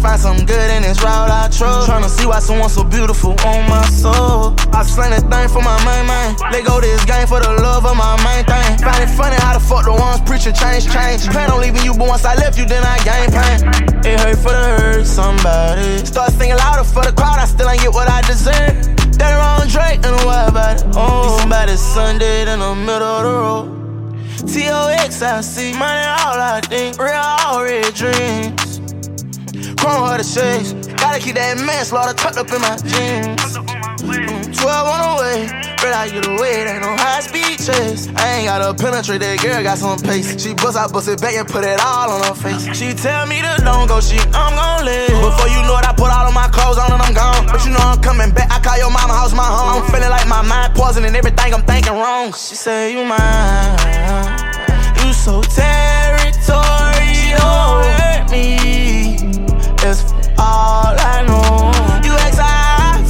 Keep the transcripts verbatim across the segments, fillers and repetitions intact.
find something good in this route I chose. Tryna see why someone so beautiful on my soul. I slang that thing for my main man. Let go this game for the love of my main thing. Find it funny how the fuck the ones preaching change, change. Plan on leaving you, but once I left you, then I gained pain. It hurt for the hurt somebody. Start singing louder for the crowd, I still ain't get what I deserve. That wrong Drake and what about it? Oh, somebody Sunday in the middle of the road. T O X I see, money all I think, real all red dreams. Chrome her the shades, gotta keep that manslaughter tucked up in my jeans. twelve on the way, but I get away, it ain't no high speed chase. I ain't gotta penetrate that girl, got some pace. She bust, I bust it back and put it all on her face. She tell me to don't go, she, I'm gon' live. Before you know it, I put all of my clothes on and I'm gone. But you know I'm coming back, I call your mama house my home. I'm feeling like my mind poisoning everything I'm thinking wrong. She say you mine, you so territorial. She don't hurt me, that's all I know. You ask how I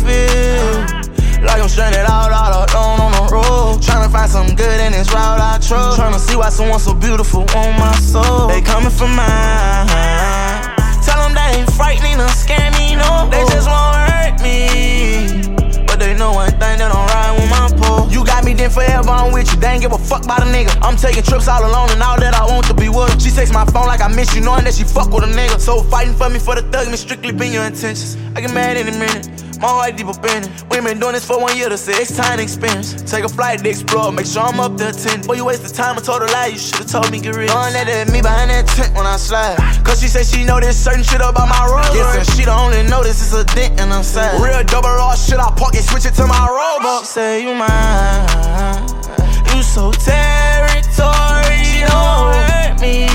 feel, like I'm stranded out all alone on the road. Tryna find something good in this route I chose. Tryna see why someone so beautiful on my soul. They coming for mine. Tell them they ain't frightening or scaring me, no. They just won't hurt me, but they know one thing, they don't ride with my pole. You got me then forever, I'm with you. They ain't give a fuck about a nigga. I'm taking trips all alone and all that I want to be with her. She takes my phone like I miss you, knowing that she fuck with a nigga. So fighting for me for the thug, me strictly been your intentions. I get mad in a minute, my heart deep up in it. We been doing this for one year to say it's time experience. Take a flight to explore, make sure I'm up there attending. Boy, you wasted time and told a lie, you should've told me get rich. Knowing that at me behind that tent when I slide, cause she said she know this certain shit about my road. Guessing she the only know this is a dent and I'm sad. Real double raw shit, I park and switch it to my rover. She say you mine, you so territorial. She don't hurt me,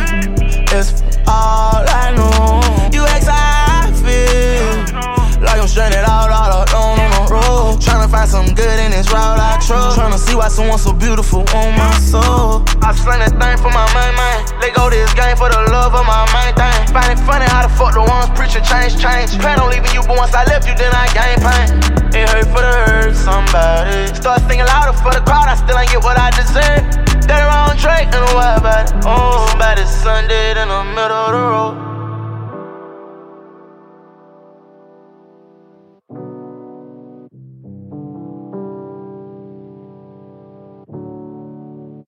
that's all I know. You ask how I feel, like I'm stranded out all alone on the road. Tryna find something good in this route I chose. Tryna see why someone so beautiful on my soul. I slang that thing for my main man. Let go this game for the love of my main thing. Find it funny how the fuck the ones preaching change, change. Plan on leaving you, but once I left you, then I gained pain. It hurt for the hurt somebody. Start singing louder for the crowd, I still ain't get what I deserve. That wrong Drake and what about it? Oh, somebody Sunday in the middle of the road.